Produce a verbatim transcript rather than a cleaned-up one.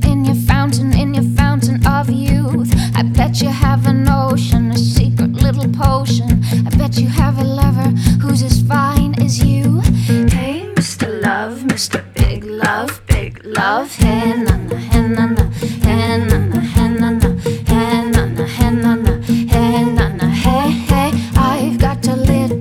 in your fountain, in your fountain of youth. I bet you have an ocean, a secret little potion. I bet you have a lover who's as fine as you. Hey, Mister Love, Mister Big Love, Big Love, him.